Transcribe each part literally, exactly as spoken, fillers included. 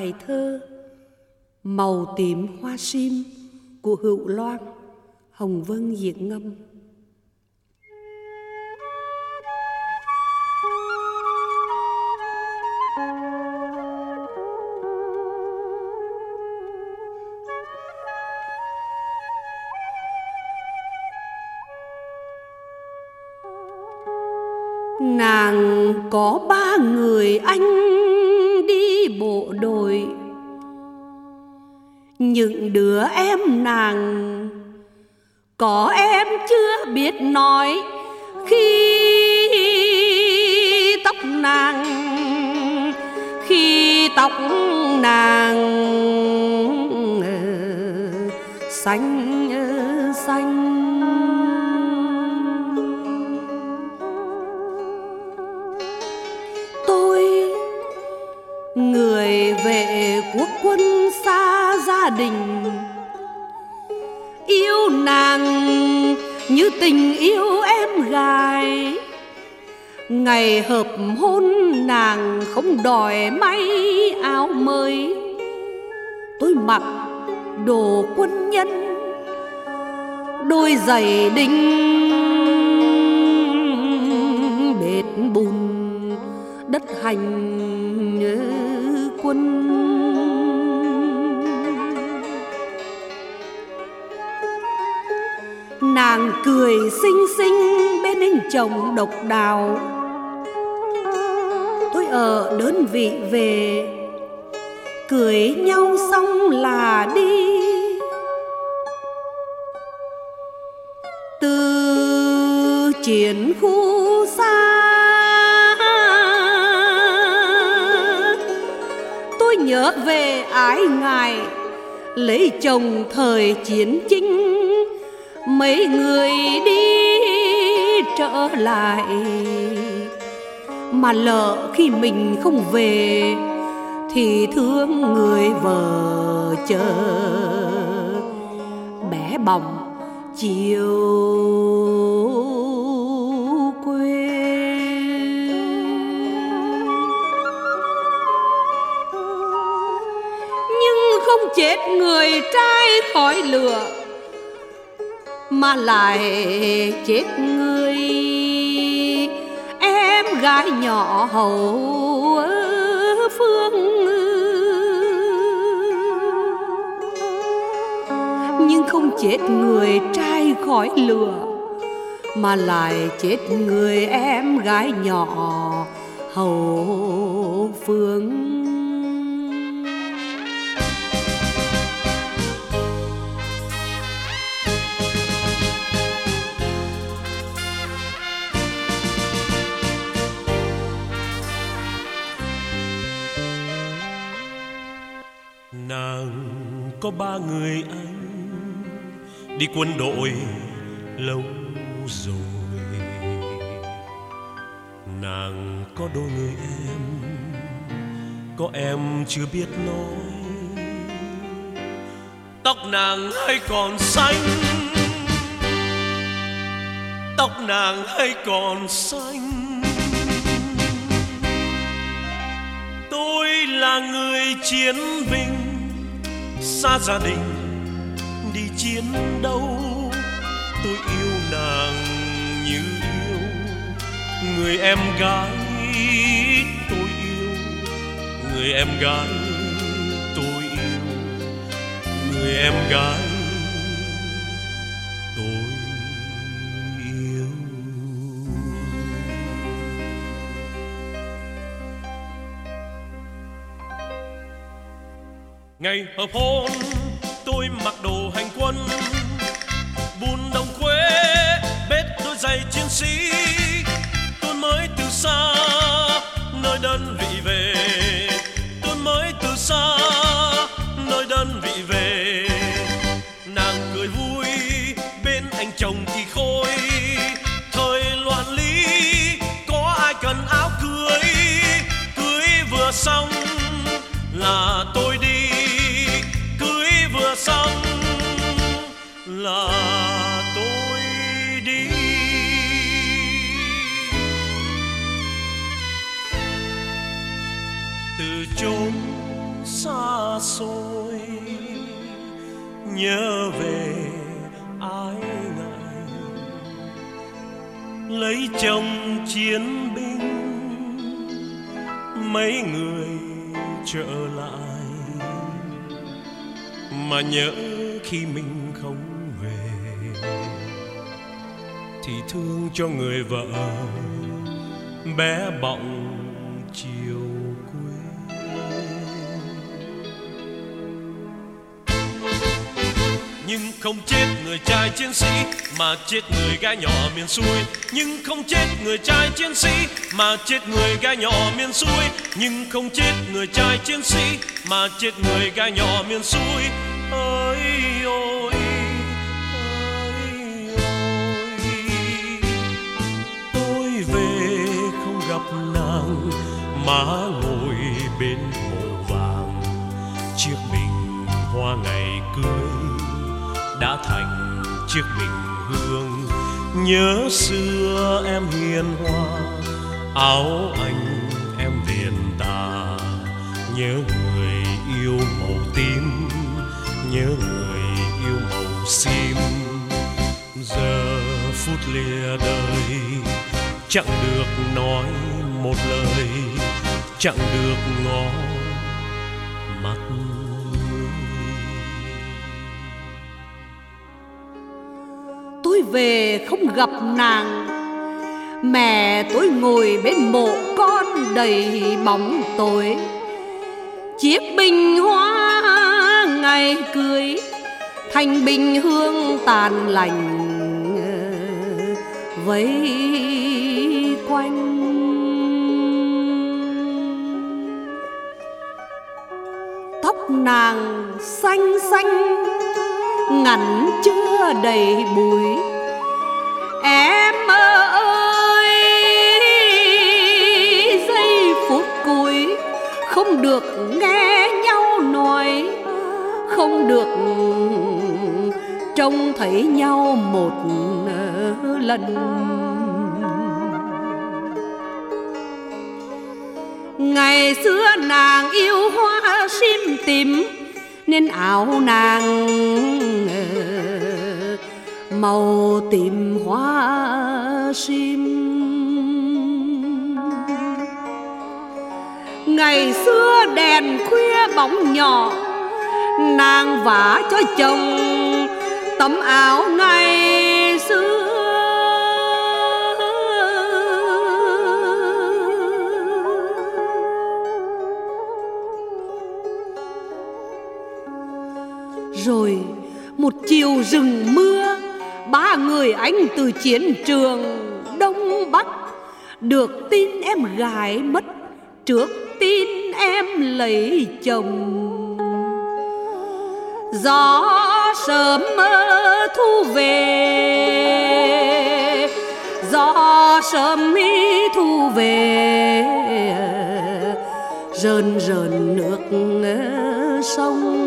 bài thơ Màu tím hoa sim của Hữu Loan, Hồng Vân diễn ngâm. Nàng có ba người anh đi bộ đội, những đứa em nàng có em chưa biết nói. Khi tóc nàng khi tóc nàng xanh xanh. Người vệ quốc quân xa gia đình, yêu nàng như tình yêu em gái. Ngày hợp hôn nàng không đòi may áo mới, tôi mặc đồ quân nhân, đôi giày đinh bệt bùn đất hành quân. Nàng cười xinh xinh bên anh chồng độc đáo, tôi ở đơn vị về, cưới nhau xong là đi. Từ chiến khu xa nhớ về ái ngại lấy chồng thời chiến chinh. Mấy người đi trở lại mà lỡ khi mình không về thì thương người vợ chờ bé bỏng chiều quê. Không chết người trai khỏi lửa mà lại chết người em gái nhỏ hậu phương. Nhưng không chết người trai khỏi lửa mà lại chết người em gái nhỏ hậu phương. Nàng có ba người anh đi quân đội lâu rồi. Nàng có đôi người em, có em chưa biết nói. Tóc nàng hay còn xanh, tóc nàng hay còn xanh. Tôi là người chiến binh xa gia đình đi chiến đấu. Tôi yêu nàng như yêu người em gái tôi yêu, người em gái tôi yêu, người em gái tôi yêu. Ngày hợp hôn tôi mặc đồ hành quân, bùn đồng quê bết đôi giày chiến sĩ. Tôi mới từ xa nơi đơn vị về, tôi mới từ xa nơi đơn vị về. Nàng cười vui bên anh chồng thì khôi, thời loạn lý có ai cần áo cưới. Cưới vừa xong là tôi đi, xong là tôi đi. Từ chốn xa xôi, nhớ về ái ngại lấy chồng chiến binh, mấy người trở lại mà nhớ khi mình không về, thì thương cho người vợ bé bỏng chiều quê. Nhưng không chết người trai chiến sĩ mà chết người gái nhỏ miền xuôi. Nhưng không chết người trai chiến sĩ mà chết người gái nhỏ miền xuôi. Nhưng không chết người trai chiến sĩ mà chết người gái nhỏ miền xuôi. Ơi ôi má ngồi bên mộ vàng, chiếc bình hoa ngày cưới đã thành chiếc bình hương. Nhớ xưa em hiền hoa, áo anh em viền tà. Nhớ người yêu màu tím, nhớ người yêu màu sim. Giờ phút lìa đời chẳng được nói một lời, chẳng được ngó mắt người. Tôi về không gặp nàng, mẹ tôi ngồi bên mộ con đầy bóng tối. Chiếc bình hoa ngày cưới thành bình hương tàn lành vây quanh. Tóc nàng xanh xanh ngắn chưa đầy bụi. Em ơi giây phút cuối không được nghe nhau nói, không được trông thấy nhau một lần. Ngày xưa nàng yêu hoa sim tím nên áo nàng màu tím hoa sim. Ngày xưa đèn khuya bóng nhỏ, nàng vả cho chồng tấm áo ngày xưa. Rồi một chiều rừng mưa, ba người anh từ chiến trường Đông Bắc được tin em gái mất trước tin em lấy chồng. Gió sớm thu về, gió sớm thu về, rờn rờn nước sông.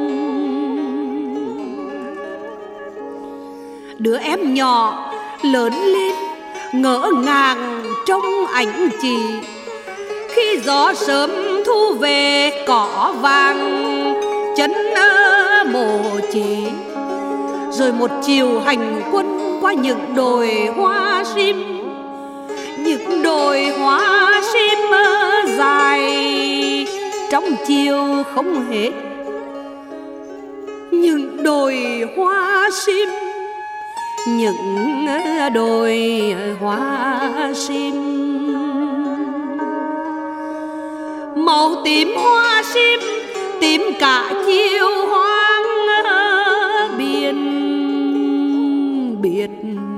Đứa em nhỏ lớn lên ngỡ ngàng trong ảnh chị, khi gió sớm thu về cỏ vàng chân mồ chị. Rồi một chiều hành quân qua những đồi hoa sim, những đồi hoa sim dài trong chiều không hết. Những đồi hoa sim, những đồi hoa sim, màu tím hoa sim, tím cả chiều hoang biên biệt.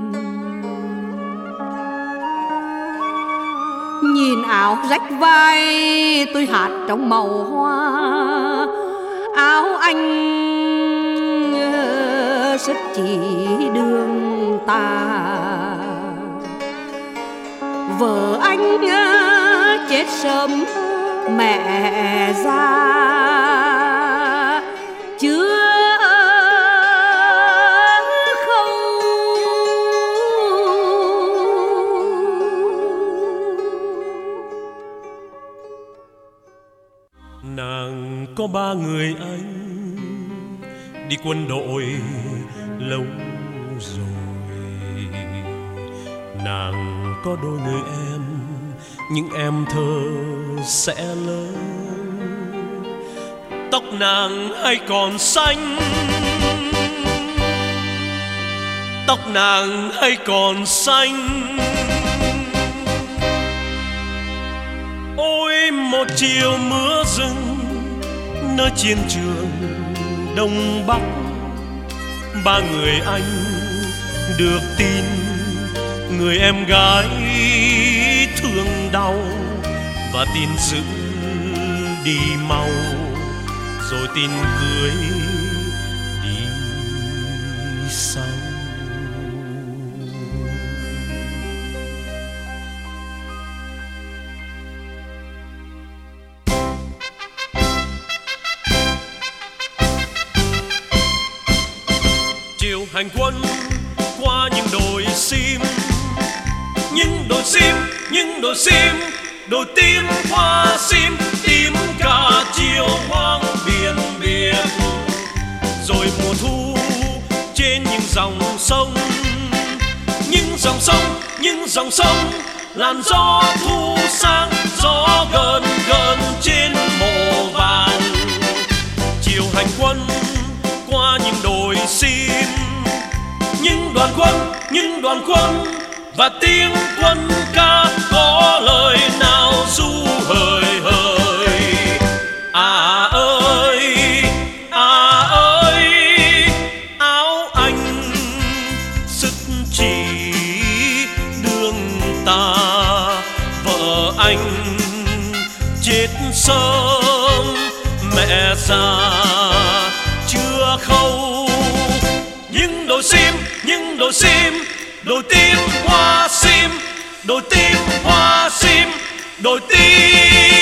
Nhìn áo rách vai tôi hát trong màu hoa, áo anh rất chỉ đường ta. Vợ anh chết sớm mẹ già chưa khâu. Nàng có có ba người anh đi quân đội lâu rồi. Nàng có đôi người em, những em thơ sẽ lớn. Tóc nàng hay còn xanh, tóc nàng hay còn xanh. Ôi một chiều mưa rừng nơi chiến trường Đông Bắc, ba người anh được tin người em gái thương đau, và tin giữ đi mau rồi tin cưới đi sau. Chiều hành quân qua những đồi sim, những đồi sim, những đồi sim, đồi tím hoa sim, tím cả chiều hoang biển biệt. Rồi mùa thu trên những dòng sông, những dòng sông, những dòng sông, làn gió thu sang, gió gần gần trên mộ vàng. Chiều hành quân qua những đồi sim, những đoàn quân, những đoàn quân, và tiếng quân ca có lời nào ru hời hời. À ơi, à ơi, áo anh sức chỉ đường ta, vợ anh chết sớm, mẹ già chưa khâu. Những đồi sim, những đồi sim, đồi tím hoa sim, đồi tím hoa sim, đồi tím